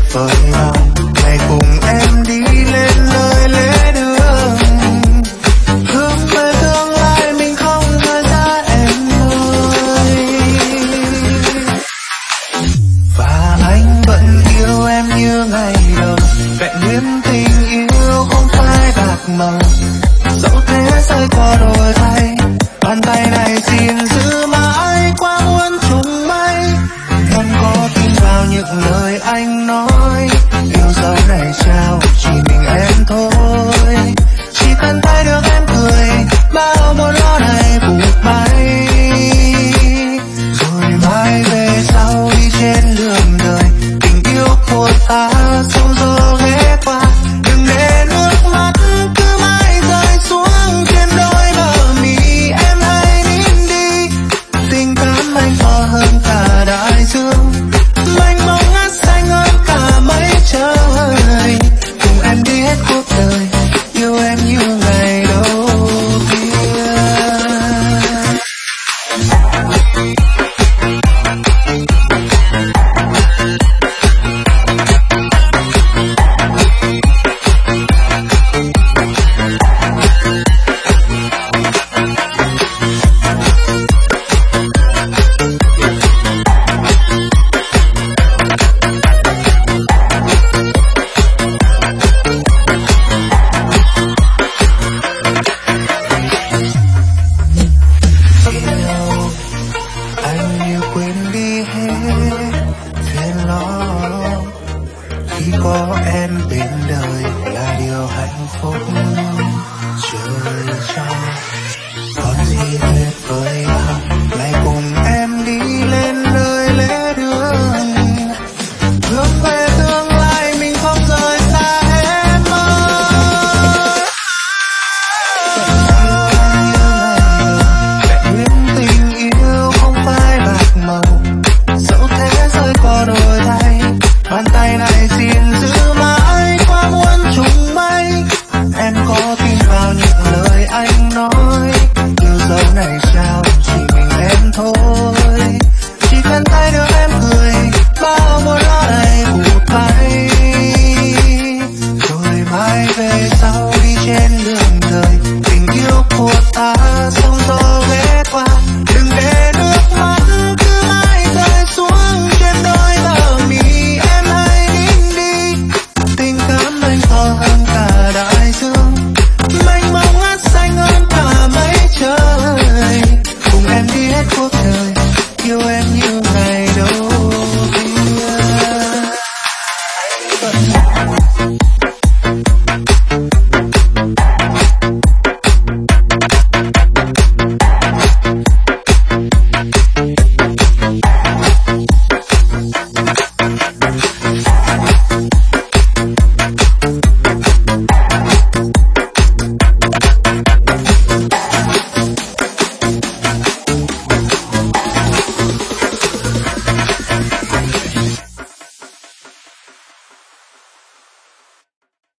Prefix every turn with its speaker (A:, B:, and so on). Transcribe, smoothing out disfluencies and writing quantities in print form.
A: với nhau, ngày cùng em đi lên nơi lễ đường, hướng về tương lai mình không rời xa em ơi. Và anh vẫn yêu em như ngày đầu, vẹn nguyên tình yêu không phai bạc màu. Dẫu thế rơi qua đổi thay, bàn tay này xin giữ mãi qua muôn trùng mây. Em có tin vào những lời anh nói, yêu dấu này trao chỉ mình em thôi. Chỉ cần tay được em cười, bao một lo này vụt bay. Rồi mai về sau đi trên đường đời, tình yêu của ta sóng gió ghé qua. Đừng để nước mắt cứ mãi rơi xuống trên đôi bờ mi, em hãy nín đi. Tình cảm anh to hơn cả đại dương, mênh mông ngát xanh hơn cả mấy trời. Cùng em đi hết cuộc đời, yêu em như ngày đầu tiên. Anh như quên đi hết phiền lo, khi có em bên đời là điều hạnh phúc trời cho. Còn gì tuyệt vời hơn ngày cùng em đi lên nơi lễ đường, hướng về tương